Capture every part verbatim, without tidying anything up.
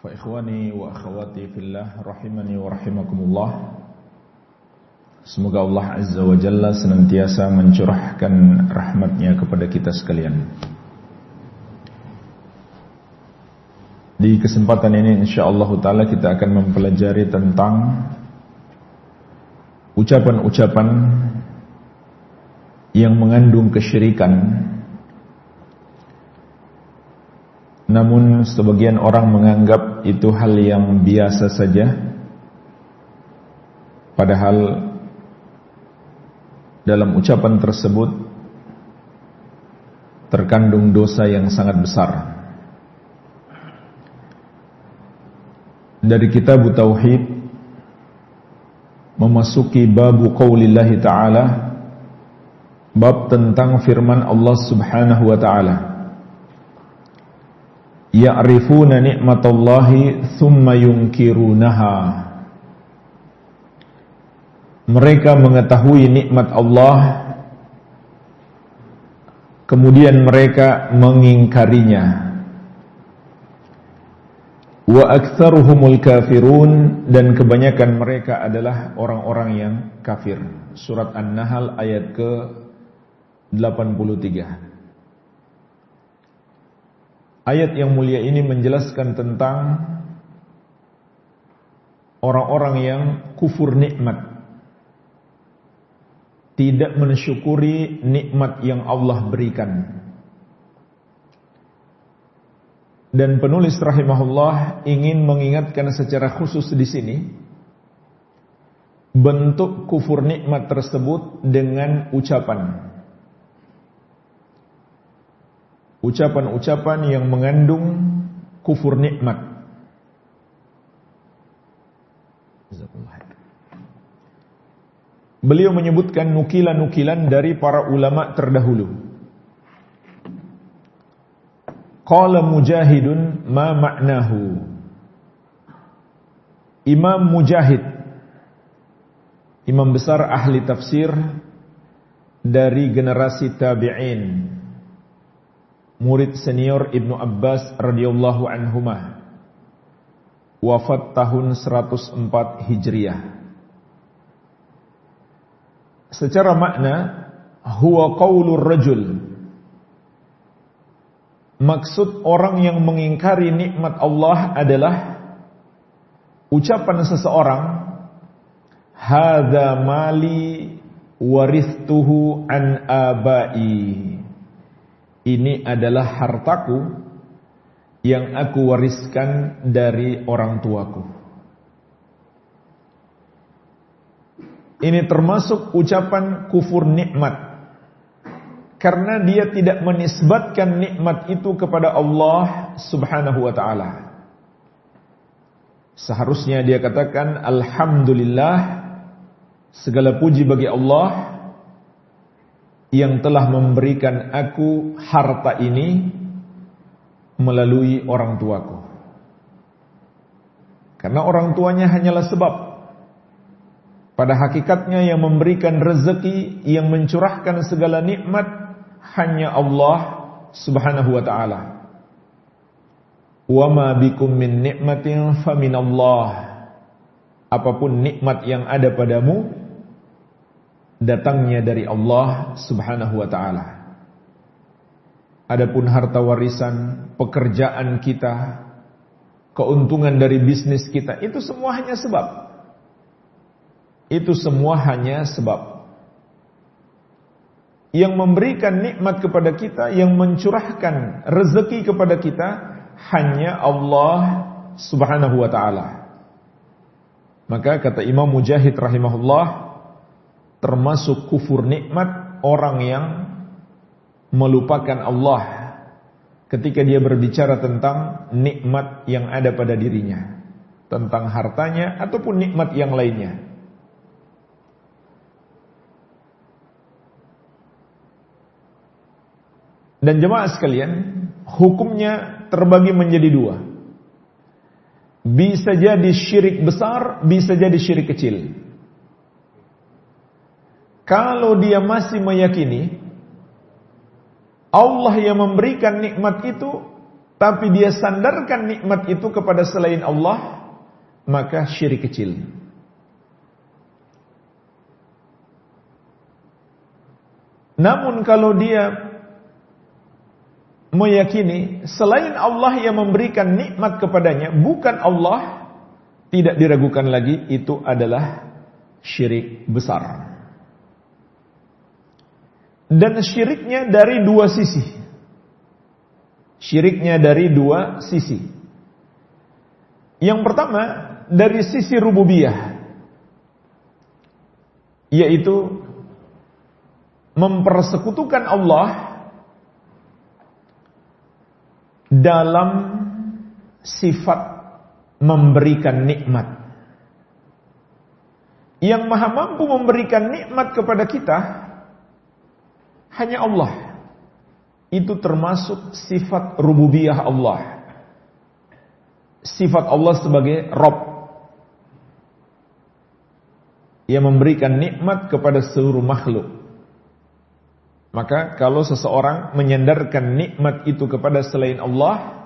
Fa ikhwani wa akhwati fillah rahimani wa rahimakumullah. Semoga Allah Azza wa Jalla senantiasa mencurahkan rahmatnya kepada kita sekalian. Di kesempatan ini insyaallah ta'ala kita akan mempelajari tentang ucapan-ucapan yang mengandung kesyirikan, namun sebagian orang menganggap itu hal yang biasa saja, padahal dalam ucapan tersebut terkandung dosa yang sangat besar. Dari kitab Tauhid memasuki babu qaulillahi ta'ala, bab tentang firman Allah Subhanahu wa ta'ala, ya'rifuna ni'matallahi thumma yunkirunaha. Mereka mengetahui nikmat Allah, kemudian mereka mengingkarinya. Wa aktsaruhumul kafirun, dan kebanyakan mereka adalah orang-orang yang kafir. Surat An-Nahl ayat ke delapan puluh tiga. Ayat yang mulia ini menjelaskan tentang orang-orang yang kufur nikmat, tidak mensyukuri nikmat yang Allah berikan. Dan penulis rahimahullah ingin mengingatkan secara khusus di sini bentuk kufur nikmat tersebut dengan ucapan. Ucapan-ucapan yang mengandung kufur nikmat. Beliau menyebutkan nukilan-nukilan dari para ulama terdahulu. Qala Mujahidun ma ma'nahu. Imam Mujahid, imam besar ahli tafsir dari generasi tabi'in, murid senior Ibnu Abbas radhiyallahu anhumah, wafat tahun seratus empat Hijriah. Secara makna, huwa qaulur rajul, maksud orang yang mengingkari nikmat Allah adalah ucapan seseorang, hadza mali warithtuhu an abai, ini adalah hartaku yang aku wariskan dari orang tuaku. Ini termasuk ucapan kufur nikmat, karena dia tidak menisbatkan nikmat itu kepada Allah Subhanahu wa ta'ala. Seharusnya dia katakan, alhamdulillah, segala puji bagi Allah yang telah memberikan aku harta ini melalui orang tuaku. Karena orang tuanya hanyalah sebab. Pada hakikatnya yang memberikan rezeki, yang mencurahkan segala nikmat, hanya Allah Subhanahu wa ta'ala. Wa ma bikum min ni'matin faminallah. Apapun nikmat yang ada padamu, datangnya dari Allah Subhanahu wa ta'ala. Adapun harta warisan, pekerjaan kita, keuntungan dari bisnis kita, itu semua hanya sebab. Itu semua hanya sebab. Yang memberikan nikmat kepada kita, yang mencurahkan rezeki kepada kita, hanya Allah Subhanahu wa ta'ala. Maka kata Imam Mujahid rahimahullah, termasuk kufur nikmat orang yang melupakan Allah ketika dia berbicara tentang nikmat yang ada pada dirinya, tentang hartanya ataupun nikmat yang lainnya. Dan jemaah sekalian, hukumnya terbagi menjadi dua. Bisa jadi syirik besar, bisa jadi syirik kecil. Kalau dia masih meyakini Allah yang memberikan nikmat itu tapi dia sandarkan nikmat itu kepada selain Allah, maka syirik kecil. Namun kalau dia meyakini selain Allah yang memberikan nikmat kepadanya, bukan Allah, tidak diragukan lagi itu adalah syirik besar. Dan syiriknya dari dua sisi. Syiriknya dari dua sisi. Yang pertama dari sisi rububiyah, yaitu mempersekutukan Allah dalam sifat memberikan nikmat. Yang maha mampu memberikan nikmat kepada kita hanya Allah. Itu termasuk sifat rububiyah Allah. Sifat Allah sebagai Rabb, yang memberikan nikmat kepada seluruh makhluk. Maka kalau seseorang menyandarkan nikmat itu kepada selain Allah,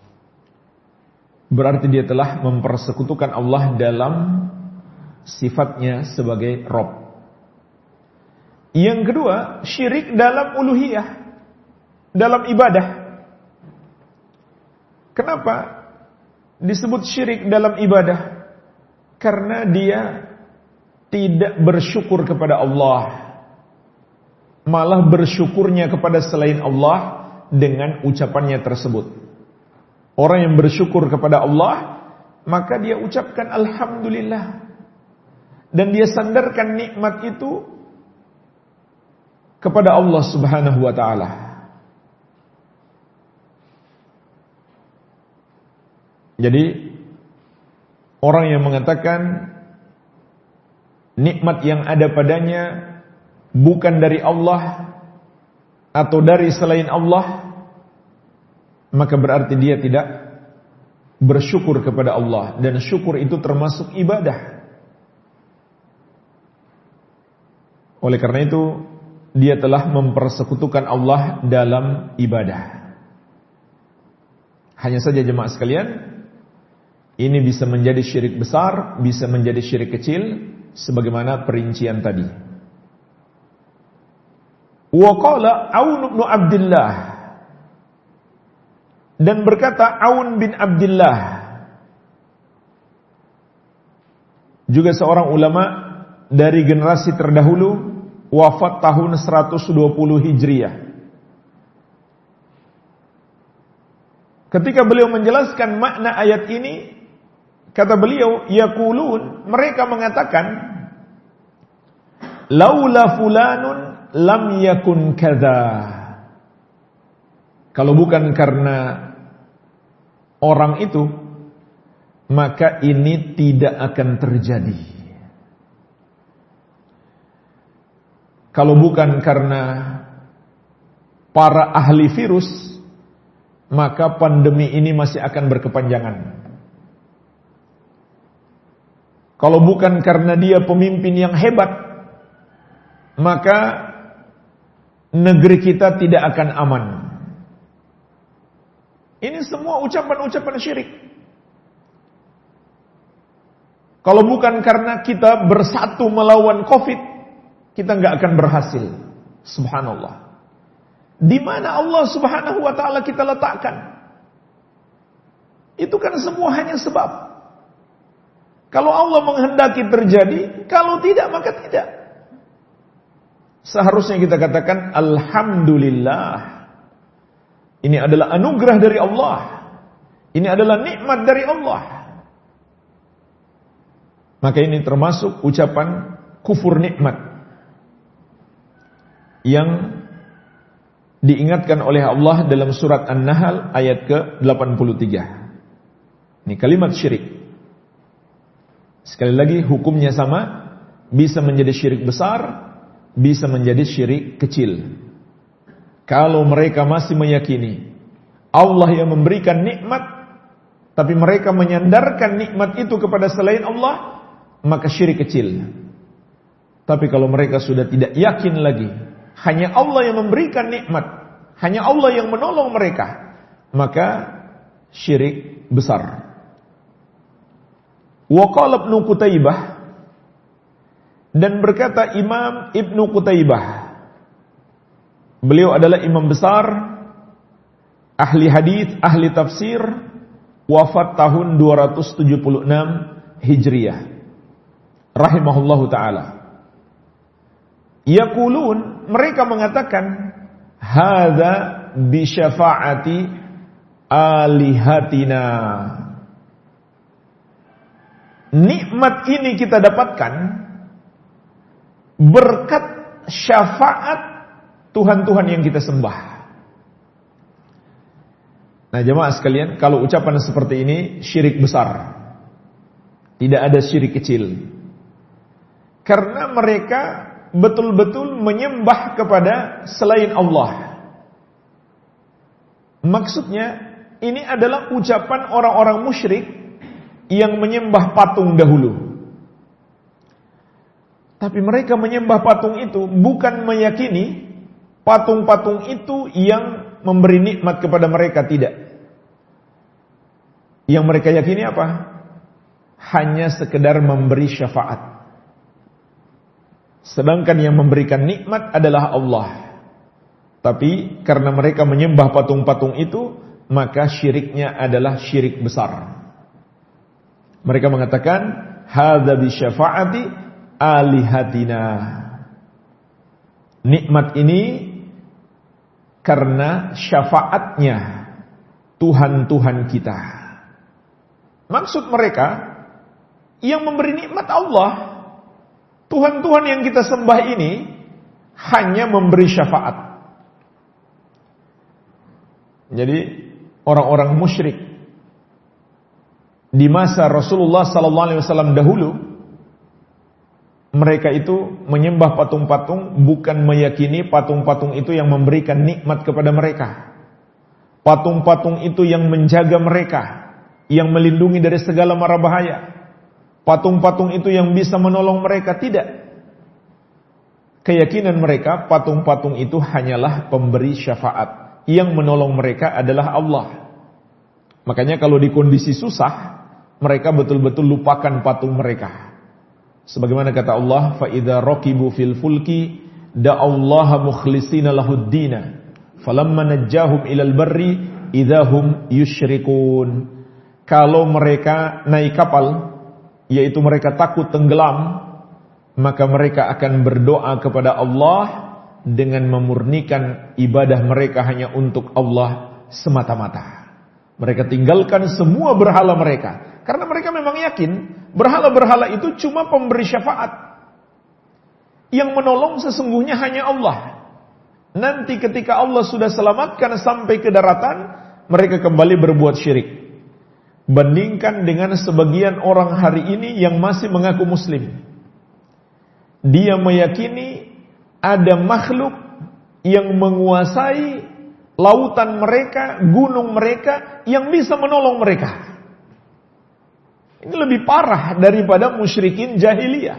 berarti dia telah mempersekutukan Allah dalam sifatnya sebagai Rabb. Yang kedua, syirik dalam uluhiyah, dalam ibadah. Kenapa disebut syirik dalam ibadah? Karena dia tidak bersyukur kepada Allah, malah bersyukurnya kepada selain Allah dengan ucapannya tersebut. Orang yang bersyukur kepada Allah, maka dia ucapkan Alhamdulillah, dan dia sandarkan nikmat itu kepada Allah Subhanahu wa ta'ala. Jadi orang yang mengatakan nikmat yang ada padanya bukan dari Allah atau dari selain Allah, maka berarti dia tidak bersyukur kepada Allah, dan syukur itu termasuk ibadah. Oleh karena itu dia telah mempersekutukan Allah dalam ibadah. Hanya saja jemaah sekalian, ini bisa menjadi syirik besar, bisa menjadi syirik kecil, sebagaimana perincian tadi. Wa qala Aun bin Abdullah, dan berkata Aun bin Abdullah, juga seorang ulama dari generasi terdahulu, wafat tahun seratus dua puluh Hijriah. Ketika beliau menjelaskan makna ayat ini, kata beliau, yaqulun, mereka mengatakan, laula fulanun lam yakun kadza. Kalau bukan karena orang itu, maka ini tidak akan terjadi. Kalau bukan karena para ahli virus, maka pandemi ini masih akan berkepanjangan. Kalau bukan karena dia pemimpin yang hebat, maka negeri kita tidak akan aman. Ini semua ucapan-ucapan syirik. Kalau bukan karena kita bersatu melawan Covid, kita nggak akan berhasil. Subhanallah. Di mana Allah Subhanahu wa ta'ala kita letakkan? Itu kan semua hanya sebab. Kalau Allah menghendaki terjadi, kalau tidak maka tidak. Seharusnya kita katakan Alhamdulillah. Ini adalah anugerah dari Allah. Ini adalah nikmat dari Allah. Maka ini termasuk ucapan kufur nikmat yang diingatkan oleh Allah dalam surat An-Nahl ayat ke delapan puluh tiga. Ini kalimat syirik. Sekali lagi hukumnya sama, bisa menjadi syirik besar, bisa menjadi syirik kecil. Kalau mereka masih meyakini Allah yang memberikan nikmat, tapi mereka menyandarkan nikmat itu kepada selain Allah, maka syirik kecil. Tapi kalau mereka sudah tidak yakin lagi, hanya Allah yang memberikan nikmat, hanya Allah yang menolong mereka, maka syirik besar. Wa qala Ibnu Qutaibah, dan berkata Imam Ibnu Qutaibah, beliau adalah imam besar, ahli hadis, ahli tafsir, wafat tahun dua ratus tujuh puluh enam Hijriah, rahimahullahu taala. Yaqulun, mereka mengatakan, hadza bi syafaati alihatina. Nikmat ini kita dapatkan berkat syafaat Tuhan-Tuhan yang kita sembah. Nah, jemaah sekalian, kalau ucapan seperti ini syirik besar. Tidak ada syirik kecil. Karena mereka betul-betul menyembah kepada selain Allah. Maksudnya, ini adalah ucapan orang-orang musyrik yang menyembah patung dahulu. Tapi mereka menyembah patung itu bukan meyakini patung-patung itu yang memberi nikmat kepada mereka, tidak. Yang mereka yakini apa? Hanya sekedar memberi syafaat. Sedangkan yang memberikan nikmat adalah Allah. Tapi karena mereka menyembah patung-patung itu, maka syiriknya adalah syirik besar. Mereka mengatakan, hadza bi syafaati alihatina. Nikmat ini karena syafaatnya Tuhan-Tuhan kita. Maksud mereka, yang memberi nikmat Allah. Tuhan-Tuhan yang kita sembah ini hanya memberi syafaat. Jadi orang-orang musyrik di masa Rasulullah sallallahu alaihi wasallam dahulu, mereka itu menyembah patung-patung bukan meyakini patung-patung itu yang memberikan nikmat kepada mereka. Patung-patung itu yang menjaga mereka, yang melindungi dari segala mara bahaya. Patung-patung itu yang bisa menolong mereka, tidak. Keyakinan mereka, patung-patung itu hanyalah pemberi syafaat. Yang menolong mereka adalah Allah. Makanya kalau di kondisi susah, mereka betul-betul lupakan patung mereka. Sebagaimana kata Allah, فَإِذَا رَكِبُوا فِي الْفُلْكِ دَعَوْا اللَّهَ مُخْلِصِينَ لَهُ الدِّينَ فَلَمَّا نَجَّاهُمْ إِلَى الْبَرِّ إِذَا هُمْ يُشْرِكُونَ. Kalau mereka naik kapal, yaitu mereka takut tenggelam, maka mereka akan berdoa kepada Allah dengan memurnikan ibadah mereka hanya untuk Allah semata-mata. Mereka tinggalkan semua berhala mereka, karena mereka memang yakin berhala-berhala itu cuma pemberi syafaat. Yang menolong sesungguhnya hanya Allah. Nanti ketika Allah sudah selamatkan sampai ke daratan, mereka kembali berbuat syirik. Bandingkan dengan sebagian orang hari ini yang masih mengaku muslim. Dia meyakini ada makhluk yang menguasai lautan mereka, gunung mereka, yang bisa menolong mereka. Ini lebih parah daripada musyrikin jahiliyah.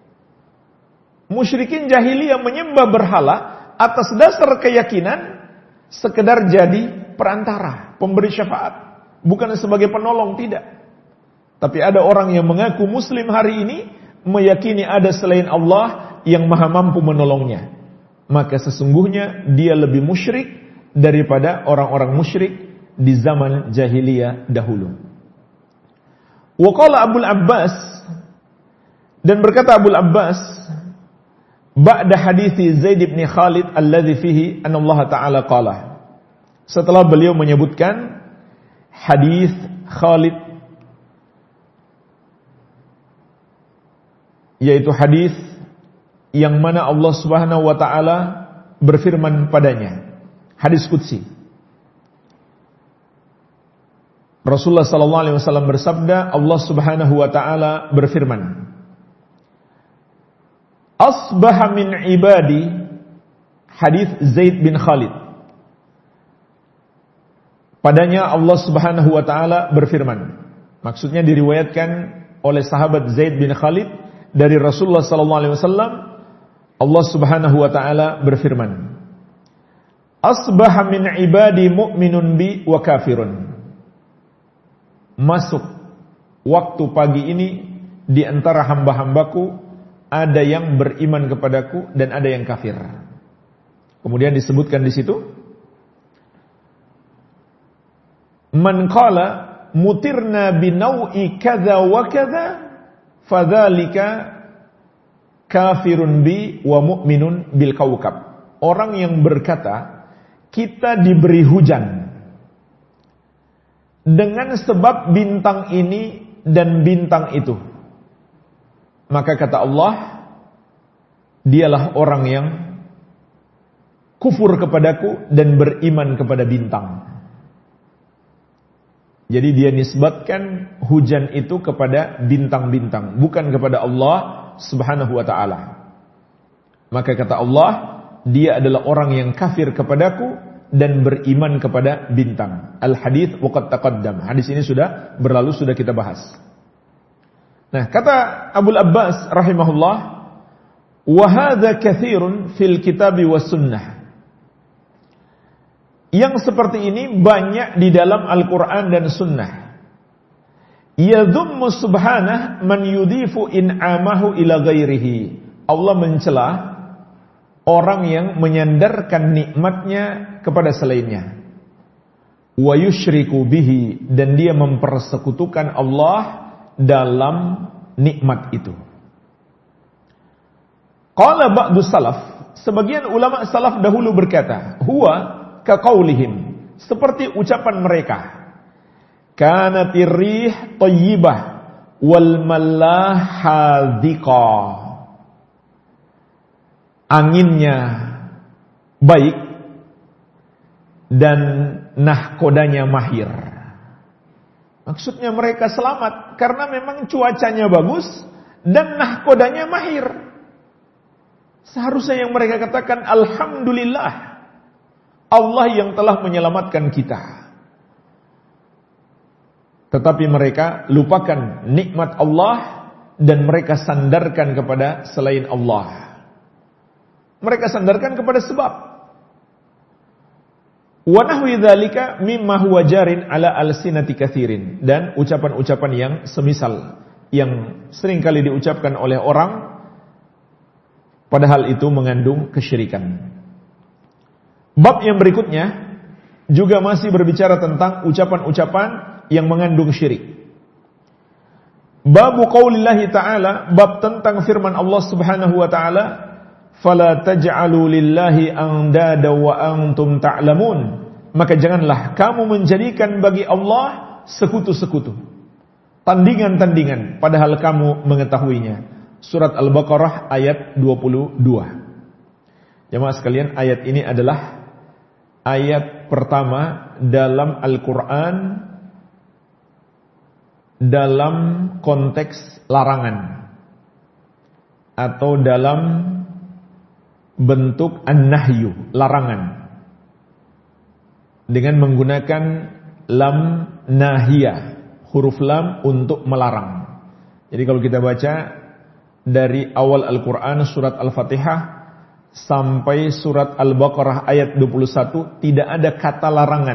Musyrikin jahiliyah menyembah berhala atas dasar keyakinan sekedar jadi perantara, pemberi syafaat. Bukan sebagai penolong, tidak. Tapi ada orang yang mengaku muslim hari ini, meyakini ada selain Allah yang maha mampu menolongnya. Maka sesungguhnya dia lebih musyrik daripada orang-orang musyrik di zaman jahiliyah dahulu. Wa qala Abul Abbas, dan berkata Abul Abbas, ba'da hadithi Zaid bin Khalid alladhi fihi anna Allah Ta'ala qala. Setelah beliau menyebutkan hadis Khalid, yaitu hadis yang mana Allah Subhanahu wa taala berfirman padanya, hadis qudsi. Rasulullah sallallahu alaihi wasallam bersabda, Allah Subhanahu wa taala berfirman, asbaha min ibadi, hadis Zaid bin Khalid. Padanya Allah Subhanahu wa taala berfirman. Maksudnya diriwayatkan oleh sahabat Zaid bin Khalid dari Rasulullah sallallahu alaihi wasallam, Allah Subhanahu wa taala berfirman, asbaha min ibadi mu'minun bi wa kafirun. masuk waktu pagi ini di antara hamba-hambaku ada yang beriman kepadaku dan ada yang kafir. Kemudian disebutkan di situ, man qala mutirna binau'i kadza wa kadza fadzalika kafirun bi wa mu'minun bil kaukab. Orang yang berkata, kita diberi hujan dengan sebab bintang ini dan bintang itu, maka kata Allah, dialah orang yang kufur kepadaku dan beriman kepada bintang. Jadi dia nisbatkan hujan itu kepada bintang-bintang, bukan kepada Allah Subhanahu wa ta'ala. Maka kata Allah, dia adalah orang yang kafir kepadaku dan beriman kepada bintang. Al-hadits waqad taqaddam. Hadis ini sudah berlalu, sudah kita bahas. Nah, kata Abu Abbas rahimahullah, wa hadza katsirun fil kitabi was sunnah. Yang seperti ini banyak di dalam Al-Qur'an dan sunnah. Yadhummu subhanahu man yudhifu in'amahu ila ghairihi. Allah mencela orang yang menyandarkan nikmatnya kepada selainnya. Wa yusyriku bihi, dan dia mempersekutukan Allah dalam nikmat itu. Qala ba'du salaf, sebagian ulama salaf dahulu berkata, huwa kaqaulihim, seperti ucapan mereka, kanatir rih thayyibah wal mallah hadiqah. Anginnya baik dan nahkodanya mahir. Maksudnya mereka selamat karena memang cuacanya bagus dan nahkodanya mahir. Seharusnya yang mereka katakan, alhamdulillah, Allah yang telah menyelamatkan kita. Tetapi mereka lupakan nikmat Allah dan mereka sandarkan kepada selain Allah. Mereka sandarkan kepada sebab. Wa nahwi dzalika mimma huwa jarin ala alsinati katsirin, dan ucapan-ucapan yang semisal yang sering kali diucapkan oleh orang padahal itu mengandung kesyirikan. Bab yang berikutnya juga masih berbicara tentang ucapan-ucapan yang mengandung syirik. Bab qaulillahi ta'ala, bab tentang firman Allah Subhanahu wa ta'ala, fala taj'alu lillahi andada wa antum ta'lamun. Maka janganlah kamu menjadikan bagi Allah sekutu-sekutu, tandingan-tandingan, padahal kamu mengetahuinya. Surat Al-Baqarah ayat dua puluh dua. Jemaah sekalian, ayat ini adalah ayat pertama dalam Al-Quran dalam konteks larangan atau dalam bentuk an-nahyu, larangan, dengan menggunakan lam nahiyah, huruf lam untuk melarang. Jadi kalau kita baca dari awal Al-Quran surat Al-Fatihah sampai surat Al-Baqarah ayat dua puluh satu, tidak ada kata larangan.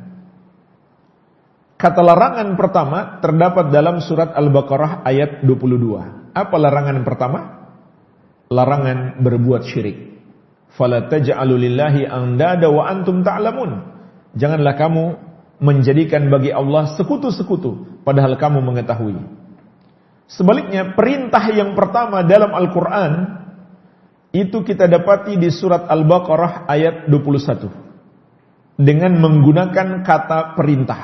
Kata larangan pertama terdapat dalam surat Al-Baqarah ayat dua puluh dua. Apa larangan pertama? Larangan berbuat syirik. Fala taj'alu lillahi andada wa antum ta'lamun. Janganlah kamu menjadikan bagi Allah sekutu-sekutu padahal kamu mengetahui. Sebaliknya, perintah yang pertama dalam Al-Quran itu kita dapati di surat Al-Baqarah ayat dua puluh satu dengan menggunakan kata perintah.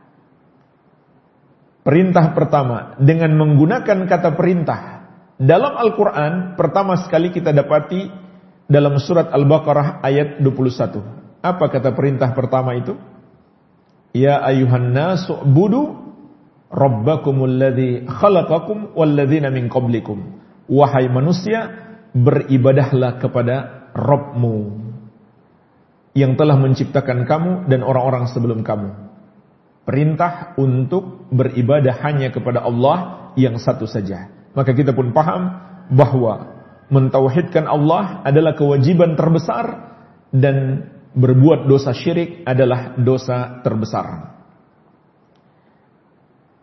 Perintah pertama dengan menggunakan kata perintah dalam Al-Quran pertama sekali kita dapati dalam surat Al-Baqarah ayat dua puluh satu. Apa kata perintah pertama itu? Ya ayuhan nasu budu rabbakumul ladzi khalaqakum walladzina min qablikum. Wahai manusia, beribadahlah kepada Rabbmu yang telah menciptakan kamu dan orang-orang sebelum kamu. Perintah untuk beribadah hanya kepada Allah yang satu saja. Maka kita pun paham bahwa mentauhidkan Allah adalah kewajiban terbesar dan berbuat dosa syirik adalah dosa terbesar.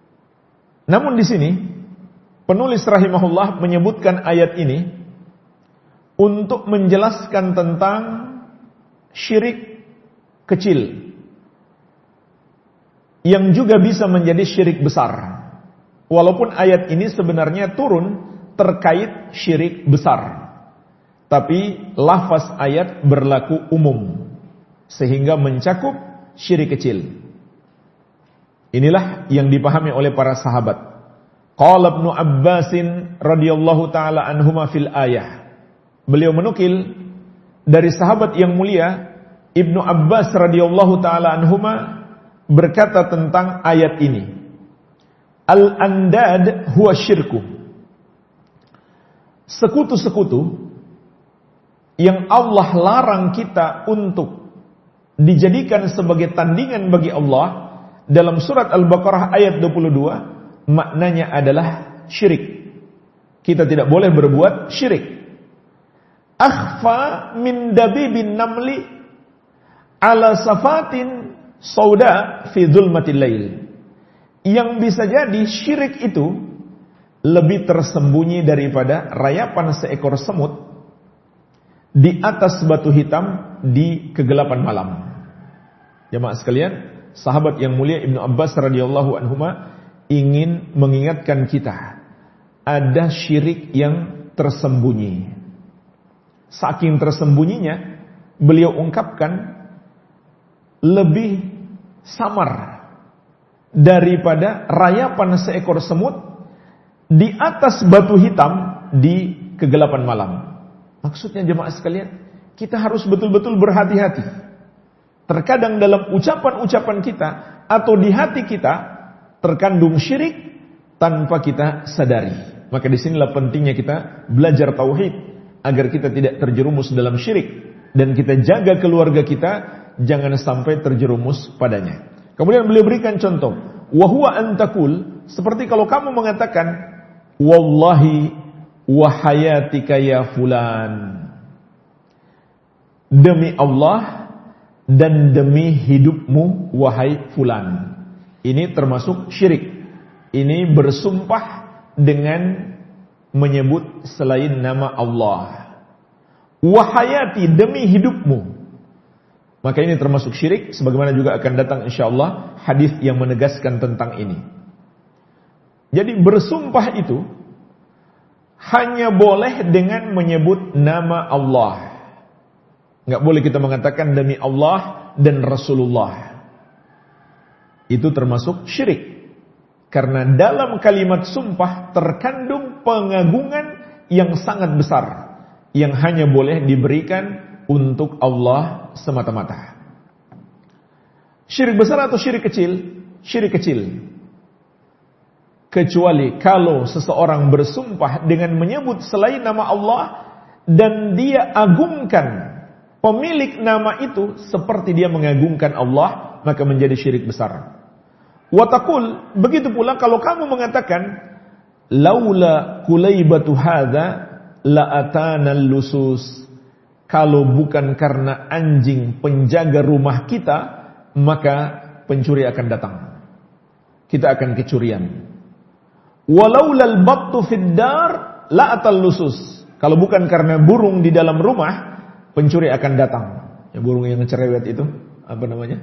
Namun di sini penulis rahimahullah menyebutkan ayat ini untuk menjelaskan tentang syirik kecil yang juga bisa menjadi syirik besar. Walaupun ayat ini sebenarnya turun terkait syirik besar, tapi lafaz ayat berlaku umum sehingga mencakup syirik kecil. Inilah yang dipahami oleh para sahabat. Qala Ibnu Abbasin radhiyallahu taala anhuma fil ayah. Beliau menukil dari sahabat yang mulia Ibnu Abbas radhiyallahu taala anhuma berkata tentang ayat ini. Al-andad huwa syirku. Sekutu-sekutu yang Allah larang kita untuk dijadikan sebagai tandingan bagi Allah dalam surat Al-Baqarah ayat dua puluh dua, maknanya adalah syirik. Kita tidak boleh berbuat syirik. Akhfa min dabibin namli ala safatin sauda fi dhulmatil lail. Yang bisa jadi syirik itu lebih tersembunyi daripada rayapan seekor semut di atas batu hitam di kegelapan malam. Jemaah sekalian, sahabat yang mulia Ibnu Abbas radhiyallahu anhuma ingin mengingatkan kita, ada syirik yang tersembunyi. Saking tersembunyinya, beliau ungkapkan lebih samar daripada rayapan seekor semut di atas batu hitam di kegelapan malam. Maksudnya jemaah sekalian, kita harus betul-betul berhati-hati. Terkadang dalam ucapan-ucapan kita atau di hati kita terkandung syirik tanpa kita sadari. Maka disinilah pentingnya kita belajar tauhid agar kita tidak terjerumus dalam syirik dan kita jaga keluarga kita jangan sampai terjerumus padanya. Kemudian beliau berikan contoh, wa huwa antakul, seperti kalau kamu mengatakan wallahi wa hayatika ya fulan, demi Allah dan demi hidupmu wahai fulan. Ini termasuk syirik. Ini bersumpah dengan menyebut selain nama Allah. Wahayati, demi hidupmu. Maka ini termasuk syirik, sebagaimana juga akan datang insyaallah hadis yang menegaskan tentang ini. Jadi bersumpah itu hanya boleh dengan menyebut nama Allah. Enggak boleh kita mengatakan demi Allah dan Rasulullah. Itu termasuk syirik. Karena dalam kalimat sumpah terkandung pengagungan yang sangat besar yang hanya boleh diberikan untuk Allah semata-mata. Syirik besar atau syirik kecil? Syirik kecil. Kecuali kalau seseorang bersumpah dengan menyebut selain nama Allah dan dia agungkan pemilik nama itu seperti dia mengagungkan Allah, maka menjadi syirik besar. Watakul, begitu pula kalau kamu mengatakan laula kulaibatu hadza la atana lusus. Kalau bukan karena anjing penjaga rumah kita, maka pencuri akan datang. Kita akan kecurian. Walaulal battu fid dar la atal lusus. Kalau bukan karena burung di dalam rumah, pencuri akan datang. Ya, burung yang cerewet itu, apa namanya?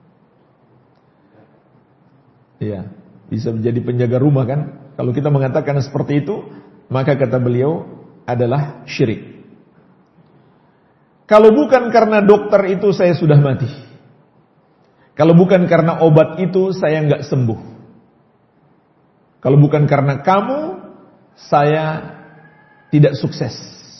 Iya, bisa menjadi penjaga rumah kan? Kalau kita mengatakan seperti itu, maka kata beliau adalah syirik. Kalau bukan karena dokter itu saya sudah mati. Kalau bukan karena obat itu saya enggak sembuh. Kalau bukan karena kamu saya tidak sukses.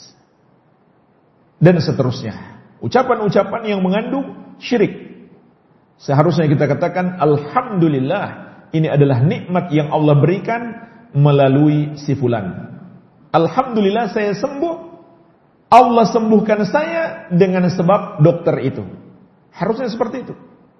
Dan seterusnya. Ucapan-ucapan yang mengandung syirik. Seharusnya kita katakan alhamdulillah, ini adalah nikmat yang Allah berikan melalui si fulan. Alhamdulillah saya sembuh. Allah sembuhkan saya dengan sebab dokter itu. Harusnya seperti itu.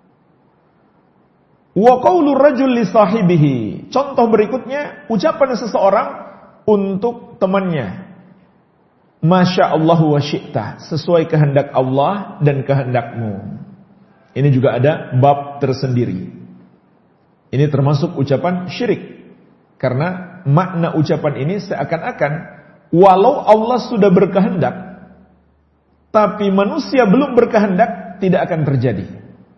Wa qaulur rajul li sahibihi. Contoh berikutnya, ucapan seseorang untuk temannya. Masya Allah wa syi'ta, sesuai kehendak Allah dan kehendakmu. Ini juga ada bab tersendiri. Ini termasuk ucapan syirik. Karena makna ucapan ini seakan-akan walau Allah sudah berkehendak, tapi manusia belum berkehendak, tidak akan terjadi.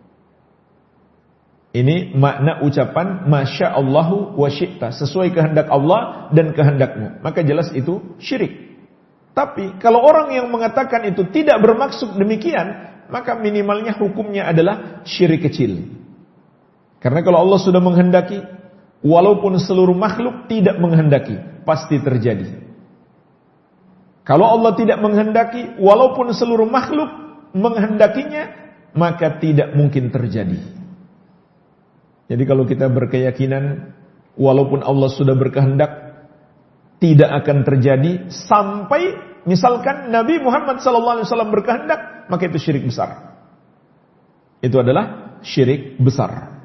Ini makna ucapan Masya Allahu wa syi'ta, sesuai kehendak Allah dan kehendakmu. Maka jelas itu syirik. Tapi kalau orang yang mengatakan itu tidak bermaksud demikian, maka minimalnya hukumnya adalah syirik kecil. Karena kalau Allah sudah menghendaki, walaupun seluruh makhluk tidak menghendaki, pasti terjadi. Kalau Allah tidak menghendaki, walaupun seluruh makhluk menghendakinya, maka tidak mungkin terjadi. Jadi kalau kita berkeyakinan, walaupun Allah sudah berkehendak, tidak akan terjadi sampai misalkan Nabi Muhammad sallallahu alaihi wasallam berkehendak, maka itu syirik besar. Itu adalah syirik besar.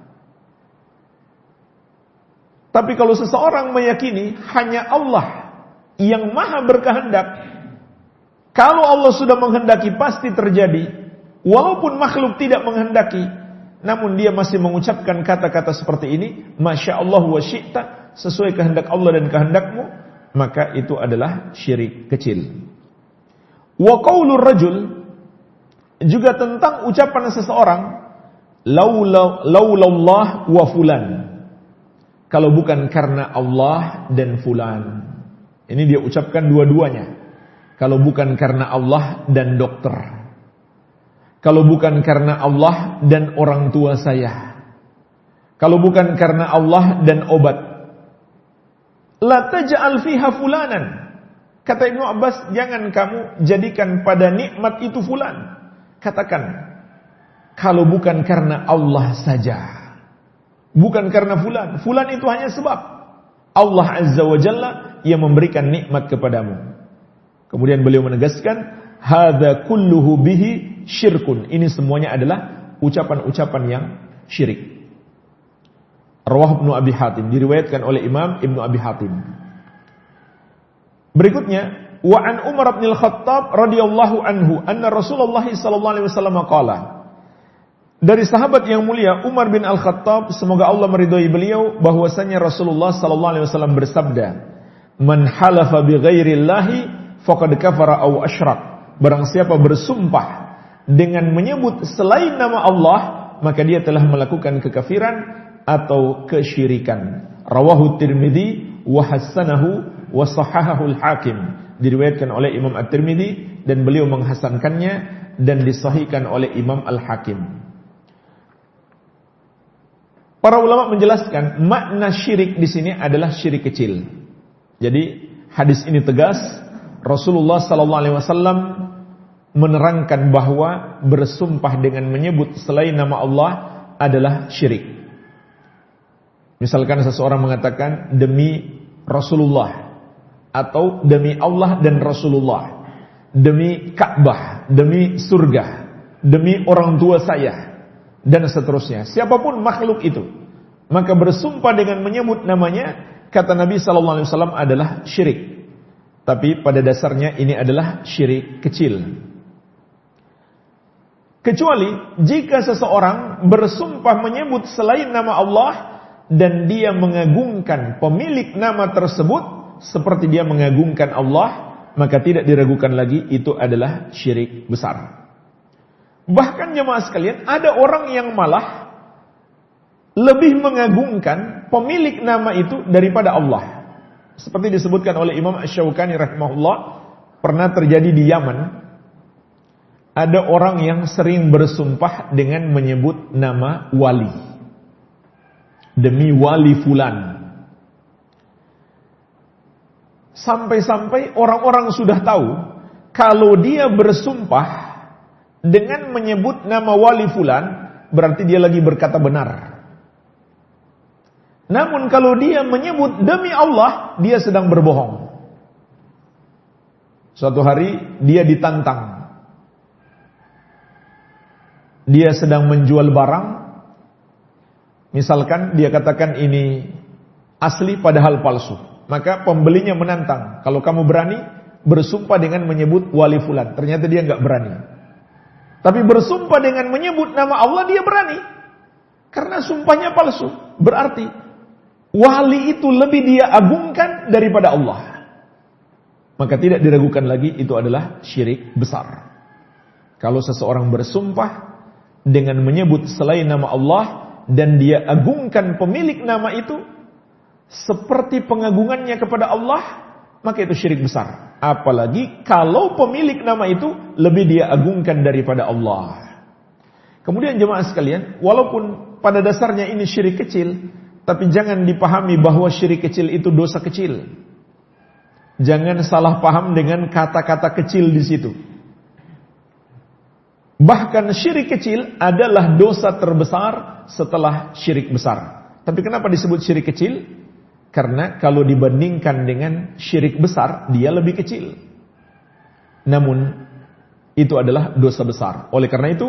Tapi kalau seseorang meyakini hanya Allah yang maha berkehendak, kalau Allah sudah menghendaki pasti terjadi, walaupun makhluk tidak menghendaki, namun dia masih mengucapkan kata-kata seperti ini, Masya Allah wa syi'ta, sesuai kehendak Allah dan kehendakmu, maka itu adalah syirik kecil. Wa qaulur rajul, juga tentang ucapan seseorang, laula laulallah wa fulan, kalau bukan karena Allah dan fulan. Ini dia ucapkan dua-duanya. Kalau bukan karena Allah dan dokter, kalau bukan karena Allah dan orang tua saya, kalau bukan karena Allah dan obat, la taj'al fiha fulanan. Kata Ibnu Abbas, jangan kamu jadikan pada nikmat itu fulan. Katakan, kalau bukan karena Allah saja, bukan karena fulan. Fulan itu hanya sebab. Allah Azza wa Jalla yang memberikan nikmat kepadamu. Kemudian beliau menegaskan, hadza kulluhu bihi syirkun. Ini semuanya adalah ucapan-ucapan yang syirik. Rawah Ibnu Abi Hatim, diriwayatkan oleh Imam Ibnu Abi Hatim. Berikutnya, wa an Umar bin Al-Khattab radhiyallahu anhu anna Rasulullah sallallahu alaihi wasallam qala. Dari sahabat yang mulia Umar bin Al-Khattab, semoga Allah meridhai beliau, bahwasanya Rasulullah sallallahu alaihi wasallam bersabda, "Man halafa bi ghairillahi faqad kafara aw asyrak." Barang siapa bersumpah dengan menyebut selain nama Allah, maka dia telah melakukan kekafiran atau kesyirikan. Rawahu Tirmidzi wa hassanahu wa sahahahu al-Hakim. Diriwayatkan oleh Imam At-Tirmidzi dan beliau menghasankannya dan disahihkan oleh Imam Al-Hakim. Para ulama menjelaskan makna syirik di sini adalah syirik kecil. Jadi hadis ini tegas, Rasulullah sallallahu alaihi wasallam menerangkan bahwa bersumpah dengan menyebut selain nama Allah adalah syirik. Misalkan seseorang mengatakan demi Rasulullah, atau demi Allah dan Rasulullah, demi Ka'bah, demi surga, demi orang tua saya, dan seterusnya. Siapapun makhluk itu, maka bersumpah dengan menyebut namanya, kata Nabi sallallahu alaihi wasallam, adalah syirik. Tapi pada dasarnya ini adalah syirik kecil. Kecuali jika seseorang bersumpah menyebut selain nama Allah dan dia mengagungkan pemilik nama tersebut seperti dia mengagungkan Allah, maka tidak diragukan lagi itu adalah syirik besar. Bahkan jemaah sekalian, ada orang yang malah lebih mengagungkan pemilik nama itu daripada Allah. Seperti disebutkan oleh Imam Asy-Syaukani rahimahullah, pernah terjadi di Yaman. Ada orang yang sering bersumpah dengan menyebut nama wali. Demi wali fulan. Sampai-sampai orang-orang sudah tahu, kalau dia bersumpah dengan menyebut nama wali fulan, berarti dia lagi berkata benar. Namun kalau dia menyebut demi Allah, dia sedang berbohong. Suatu hari dia ditantang. Dia sedang menjual barang. Misalkan dia katakan ini asli padahal palsu. Maka pembelinya menantang, kalau kamu berani bersumpah dengan menyebut wali fulan. Ternyata dia enggak berani. Tapi bersumpah dengan menyebut nama Allah dia berani. Karena sumpahnya palsu. Berarti wali itu lebih dia agungkan daripada Allah, maka tidak diragukan lagi itu adalah syirik besar. Kalau seseorang bersumpah dengan menyebut selain nama Allah dan dia agungkan pemilik nama itu seperti pengagungannya kepada Allah, maka itu syirik besar. Apalagi kalau pemilik nama itu lebih dia agungkan daripada Allah. Kemudian jemaah sekalian, walaupun pada dasarnya ini syirik kecil, tapi jangan dipahami bahwa syirik kecil itu dosa kecil. Jangan salah paham dengan kata-kata kecil di situ. Bahkan syirik kecil adalah dosa terbesar setelah syirik besar. Tapi kenapa disebut syirik kecil? Karena kalau dibandingkan dengan syirik besar, dia lebih kecil. Namun, itu adalah dosa besar. Oleh karena itu,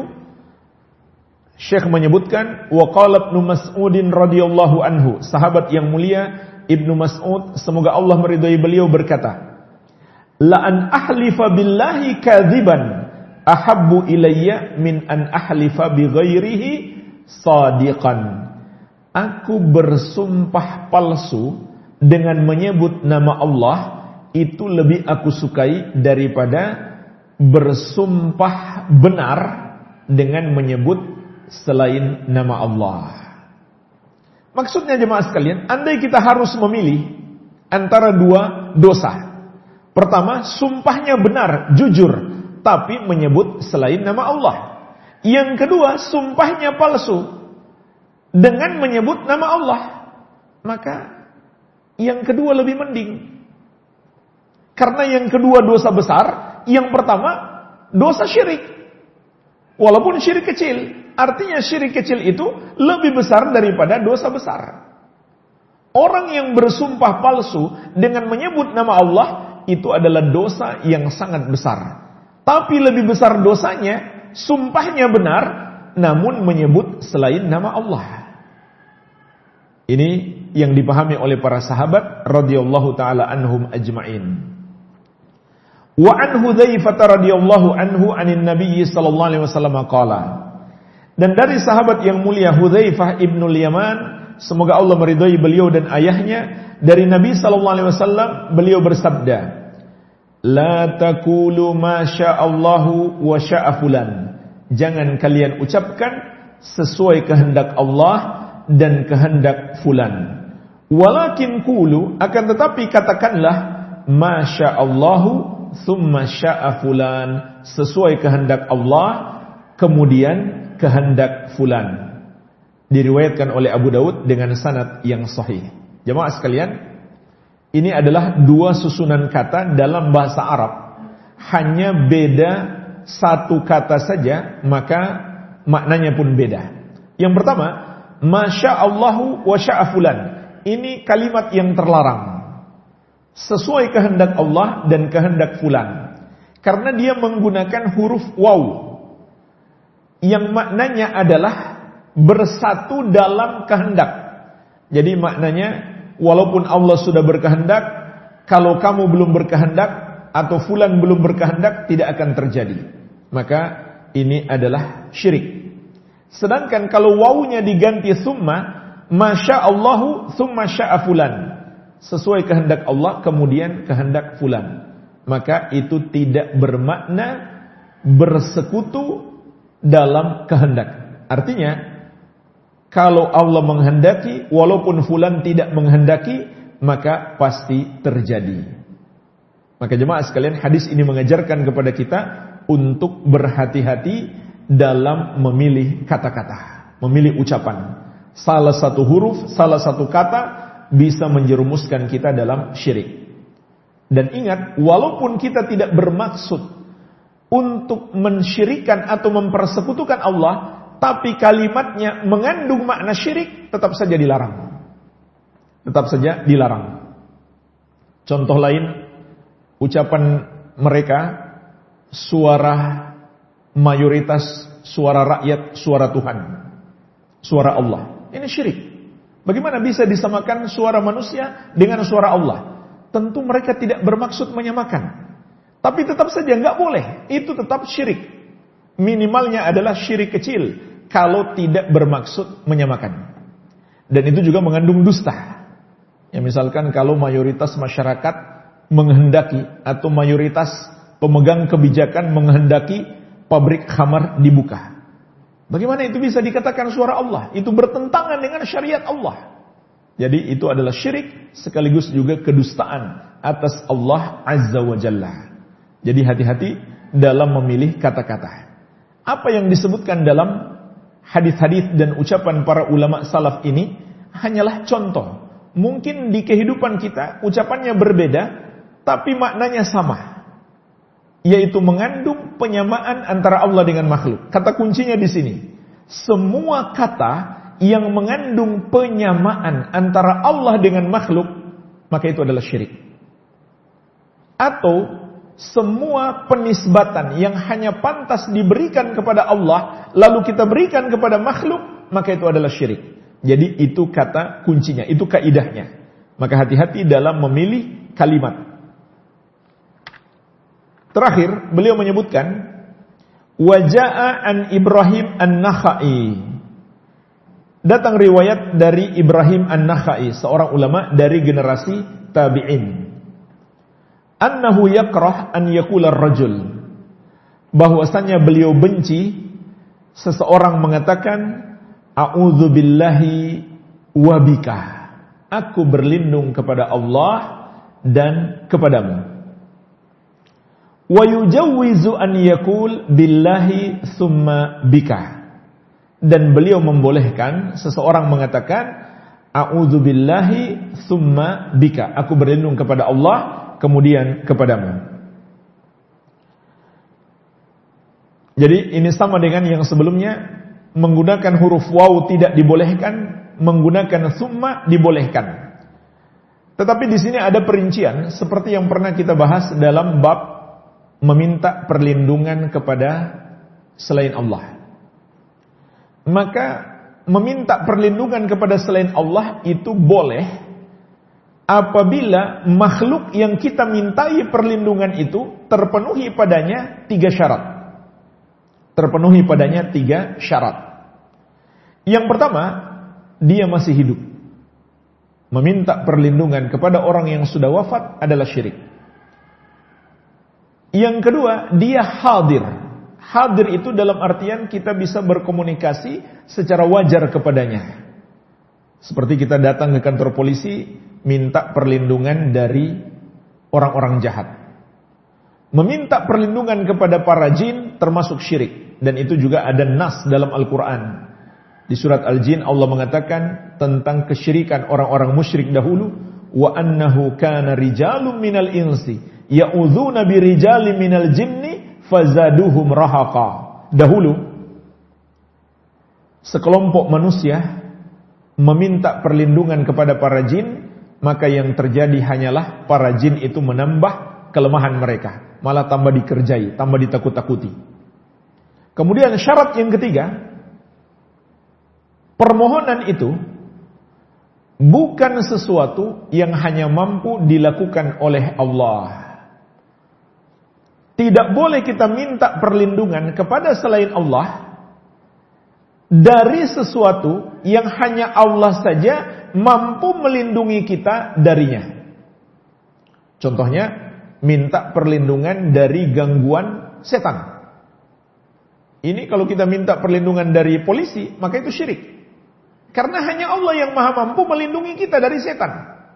Syekh menyebutkan, wa qala Ibnu Mas'udin radhiyallahu anhu, sahabat yang mulia Ibnu Mas'ud, semoga Allah meridhai beliau, berkata, la an ahlifa billahi kadziban ahabbu ilayya min an ahlifa bi ghairihi sadiqan. Aku bersumpah palsu dengan menyebut nama Allah itu lebih aku sukai daripada bersumpah benar dengan menyebut selain nama Allah. Maksudnya jemaah sekalian, andai kita harus memilih antara dua dosa. Pertama, sumpahnya benar, jujur, tapi menyebut selain nama Allah. Yang kedua, sumpahnya palsu dengan menyebut nama Allah. Maka yang kedua lebih mending. Karena yang kedua dosa besar, yang pertama dosa syirik. Walaupun syirik kecil, artinya syirik kecil itu lebih besar daripada dosa besar. Orang yang bersumpah palsu dengan menyebut nama Allah itu adalah dosa yang sangat besar. Tapi lebih besar dosanya, sumpahnya benar namun menyebut selain nama Allah. Ini yang dipahami oleh para sahabat radhiyallahu taala anhum ajma'in. Wa an Hudzaifah radhiyallahu anhu anin Nabi sallallahu alaihi wasallam qala. Dan dari sahabat yang mulia Hudzaifah ibnul Yaman, semoga Allah meridhai beliau dan ayahnya, dari Nabi sallallahu alaihi wasallam beliau bersabda, la taqulu ma sya'allahu wa sya'a fulan. Jangan kalian ucapkan sesuai kehendak Allah dan kehendak fulan. Walakin qulu, akan tetapi katakanlah ma sya'allahu thumma sya'a fulan, sesuai kehendak Allah kemudian kehendak fulan. Diriwayatkan oleh Abu Daud dengan sanad yang sahih. Jemaah sekalian, ini adalah dua susunan kata dalam bahasa Arab. Hanya beda satu kata saja, maka maknanya pun beda. Yang pertama, masya'allahu wa sya'a fulan. Ini kalimat yang terlarang. Sesuai kehendak Allah dan kehendak fulan. Karena dia menggunakan huruf waw, yang maknanya adalah bersatu dalam kehendak. Jadi maknanya, walaupun Allah sudah berkehendak, kalau kamu belum berkehendak atau fulan belum berkehendak, tidak akan terjadi. Maka ini adalah syirik. Sedangkan kalau wawunya diganti summa, masya'allahu summa sya'a fulan, sesuai kehendak Allah kemudian kehendak fulan, maka itu tidak bermakna bersekutu dalam kehendak. Artinya, kalau Allah menghendaki, walaupun fulan tidak menghendaki, maka pasti terjadi. Maka jemaah sekalian, hadis ini mengajarkan kepada kita untuk berhati-hati dalam memilih kata-kata, memilih ucapan. Salah satu huruf, salah satu kata bisa menjerumuskan kita dalam syirik. Dan ingat, walaupun kita tidak bermaksud untuk mensyirikan atau mempersekutukan Allah, tapi kalimatnya mengandung makna syirik, tetap saja dilarang. Tetap saja dilarang. Contoh lain, ucapan mereka, suara mayoritas, suara rakyat, suara Tuhan, suara Allah. Ini syirik. Bagaimana bisa disamakan suara manusia dengan suara Allah? Tentu mereka tidak bermaksud menyamakan. Tapi tetap saja nggak boleh. Itu tetap syirik. Minimalnya adalah syirik kecil kalau tidak bermaksud menyamakan. Dan itu juga mengandung dusta. Ya misalkan kalau mayoritas masyarakat menghendaki atau mayoritas pemegang kebijakan menghendaki pabrik khamar dibuka. Bagaimana itu bisa dikatakan suara Allah? Itu bertentangan dengan syariat Allah. Jadi itu adalah syirik sekaligus juga kedustaan atas Allah Azza wa Jalla. Jadi hati-hati dalam memilih kata-kata. Apa yang disebutkan dalam hadis-hadis dan ucapan para ulama salaf ini hanyalah contoh. Mungkin di kehidupan kita ucapannya berbeda, tapi maknanya sama. Yaitu mengandung penyamaan antara Allah dengan makhluk. Kata kuncinya di sini. Semua kata yang mengandung penyamaan antara Allah dengan makhluk, maka itu adalah syirik. Atau semua penisbatan yang hanya pantas diberikan kepada Allah, lalu kita berikan kepada makhluk, maka itu adalah syirik. Jadi itu kata kuncinya, itu kaidahnya. Maka hati-hati dalam memilih kalimat. Terakhir, beliau menyebutkan waja'a an Ibrahim an-Nakhai. Datang riwayat dari Ibrahim an-Nakhai, seorang ulama dari generasi tabi'in. Annahu yakrah an yakula ar-rajul. Bahwasanya beliau benci seseorang mengatakan a'udzu billahi wa bika. Aku berlindung kepada Allah dan kepadamu. Wa yujawwizu an yaqul billahi summa bika. Dan beliau membolehkan seseorang mengatakan a'udzu billahi summa bika. Aku berlindung kepada Allah kemudian kepadamu. Jadi ini sama dengan yang sebelumnya, menggunakan huruf waw tidak dibolehkan, menggunakan summa dibolehkan. Tetapi di sini ada perincian seperti yang pernah kita bahas dalam bab meminta perlindungan kepada selain Allah. Maka meminta perlindungan kepada selain Allah itu boleh apabila makhluk yang kita mintai perlindungan itu terpenuhi padanya tiga syarat. Terpenuhi padanya tiga syarat. Yang pertama, dia masih hidup. Meminta perlindungan kepada orang yang sudah wafat adalah syirik. Yang kedua, dia hadir. Hadir itu dalam artian kita bisa berkomunikasi secara wajar kepadanya. Seperti kita datang ke kantor polisi, minta perlindungan dari orang-orang jahat. Meminta perlindungan kepada para jin termasuk syirik. Dan itu juga ada nas dalam Al-Quran. Di surat Al-Jin Allah mengatakan tentang kesyirikan orang-orang musyrik dahulu. Wa annahu kana rijalun minal insi ya'udzuuna birijalin minal jinni fazaduhum rahaqa. Dahulu sekelompok manusia meminta perlindungan kepada para jin, maka yang terjadi hanyalah para jin itu menambah kelemahan mereka, malah tambah dikerjai, tambah ditakut-takuti. Kemudian syarat yang ketiga, permohonan itu bukan sesuatu yang hanya mampu dilakukan oleh Allah. Tidak boleh kita minta perlindungan kepada selain Allah dari sesuatu yang hanya Allah saja mampu melindungi kita darinya. Contohnya, minta perlindungan dari gangguan setan. Ini kalau kita minta perlindungan dari polisi, maka itu syirik. Karena hanya Allah yang maha mampu melindungi kita dari setan.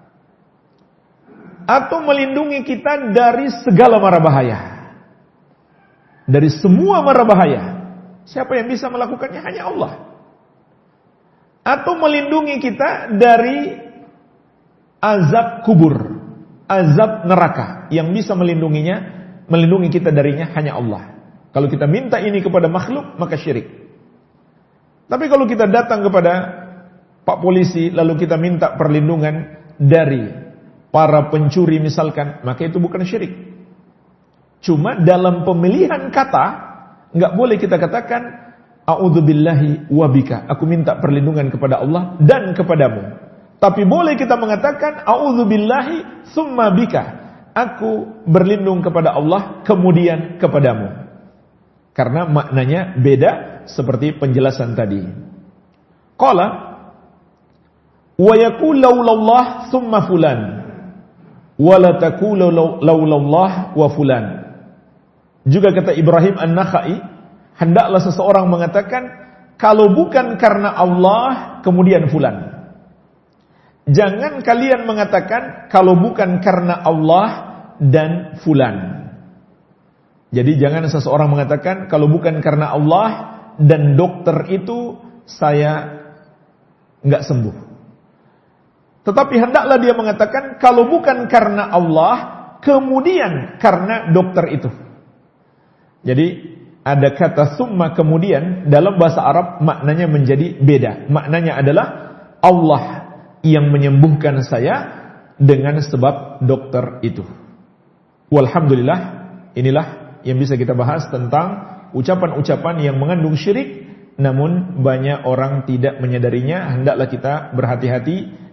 Atau melindungi kita dari segala mara bahaya. Dari semua mara bahaya. Siapa yang bisa melakukannya? Hanya Allah. Atau melindungi kita dari azab kubur. Azab neraka. Yang bisa melindunginya, melindungi kita darinya hanya Allah. Kalau kita minta ini kepada makhluk, maka syirik. Tapi kalau kita datang kepada Pak Polisi, lalu kita minta perlindungan dari para pencuri misalkan, maka itu bukan syirik. Cuma dalam pemilihan kata, nggak boleh kita katakan, a'udzubillahi wabika, aku minta perlindungan kepada Allah dan kepadamu. Tapi boleh kita mengatakan, a'udzubillahi summa bika, aku berlindung kepada Allah kemudian kepadamu. Karena maknanya beda seperti penjelasan tadi. Qala wa yaqul laulallah thumma fulan wa la taqulu laulallah wa fulan. Juga kata Ibrahim An-Nakhai, hendaklah seseorang mengatakan kalau bukan karena Allah kemudian fulan. Jangan kalian mengatakan kalau bukan karena Allah dan fulan. Jadi jangan seseorang mengatakan kalau bukan karena Allah dan dokter itu saya enggak sembuh. Tetapi hendaklah dia mengatakan kalau bukan karena Allah kemudian karena dokter itu. Jadi ada kata summa kemudian dalam bahasa Arab maknanya menjadi beda. Maknanya adalah Allah yang menyembuhkan saya dengan sebab dokter itu. Walhamdulillah, inilah yang bisa kita bahas tentang ucapan-ucapan yang mengandung syirik, namun banyak orang tidak menyadarinya. Hendaklah kita berhati-hati